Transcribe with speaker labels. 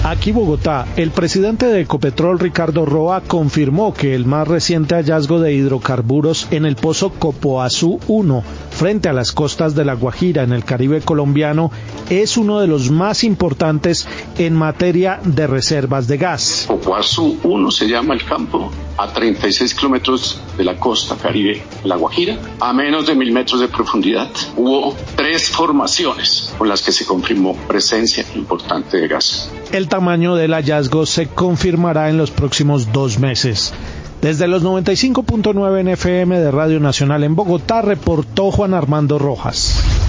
Speaker 1: Aquí Bogotá, el presidente de Ecopetrol, Ricardo Roa, confirmó que el más reciente hallazgo de hidrocarburos en el pozo Copoazú 1, frente a las costas de La Guajira, en el Caribe colombiano, es uno de los más importantes en materia de reservas de gas.
Speaker 2: Copoazú 1 se llama el campo, a 36 kilómetros de la costa Caribe, La Guajira, a menos de 1.000 metros de profundidad. Hubo 3 formaciones con las que se confirmó presencia importante de gas.
Speaker 1: El tamaño del hallazgo se confirmará en los próximos 2 meses. Desde los 95.9 en FM de Radio Nacional en Bogotá, reportó Juan Armando Rojas.